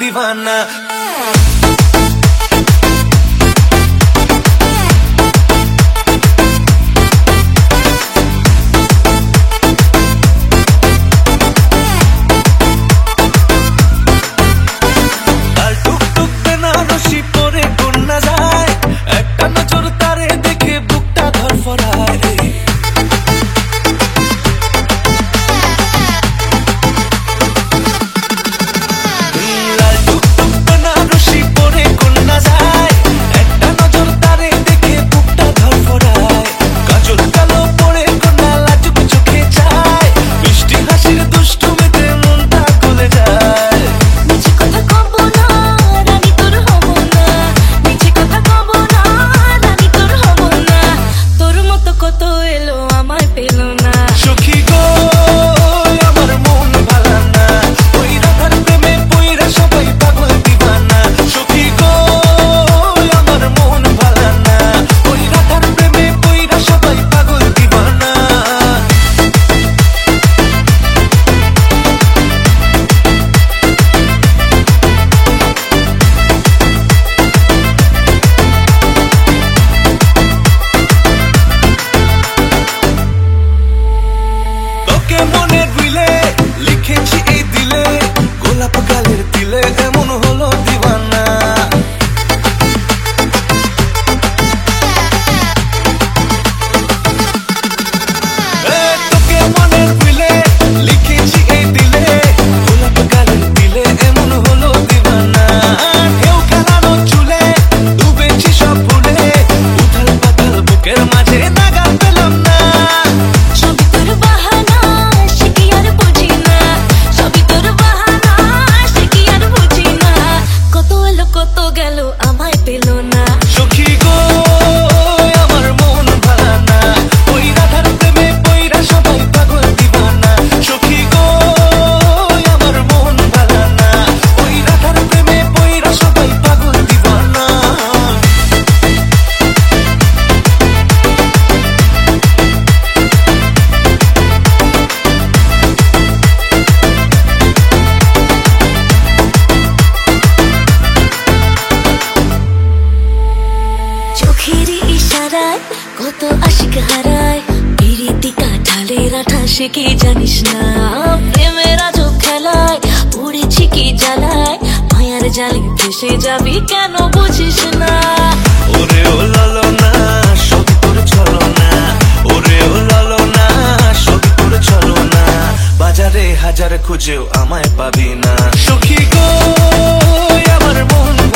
दीवाना। কত আশিক হারায় পিরিতি কাঠালে রাঠা সে কি জানিস না প্রেমের আজব খেলায় পড়েছি কি জ্বালায় মায়ার জালে ফেসে যাবি কেন বুঝিস না ওরে ও লালনা সবই তোর চলো না ওরে ও লালনা সবই তোর চলো না বাজারে হাজার খুঁজেও আমায় পাবি না সখী গো আমার মন